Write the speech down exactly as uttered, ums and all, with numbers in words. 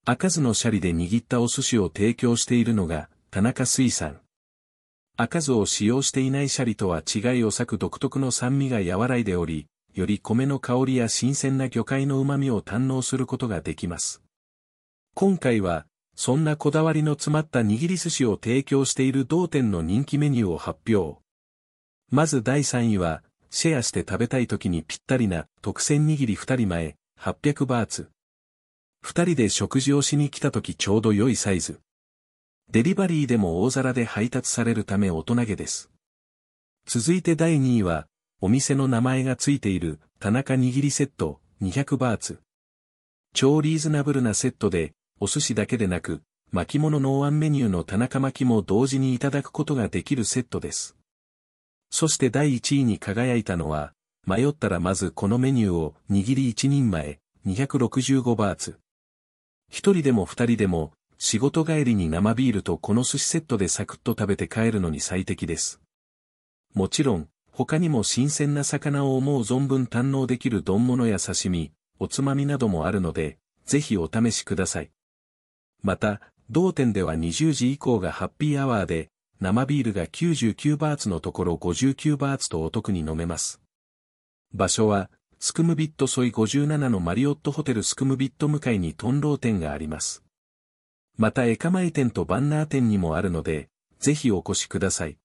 開かずのシャリで握ったお寿司を提供しているのが、田中水産。開かずを使用していないシャリとは違いを割く独特の酸味が和らいでおり、より米の香りや新鮮な魚介の旨味を堪能することができます。今回は、そんなこだわりの詰まった握り寿司を提供している同店の人気メニューを発表。まずだいさんいは、シェアして食べたい時にぴったりな特選握りふたりまえ、はっぴゃくバーツ。二人で食事をしに来た時ちょうど良いサイズ。デリバリーでも大皿で配達されるため大人げです。続いてだいにいは、お店の名前がついている田中握りセットにひゃくバーツ。超リーズナブルなセットで、お寿司だけでなく、巻物の案メニューの田中巻きも同時にいただくことができるセットです。そしてだいいちいに輝いたのは、迷ったらまずこのメニューを握りいちにんまえ、にひゃくろくじゅうごバーツ。一人でも二人でも、仕事帰りに生ビールとこの寿司セットでサクッと食べて帰るのに最適です。もちろん、他にも新鮮な魚を思う存分堪能できる丼物や刺身、おつまみなどもあるので、ぜひお試しください。また、同店ではにじゅうじ以降がハッピーアワーで、生ビールがきゅうじゅうきゅうバーツのところごじゅうきゅうバーツとお得に飲めます。場所は、スクムビットソイごじゅうななのマリオットホテルスクムビット向かいにトンロー店があります。またエカマイ店とバンナー店にもあるので、ぜひお越しください。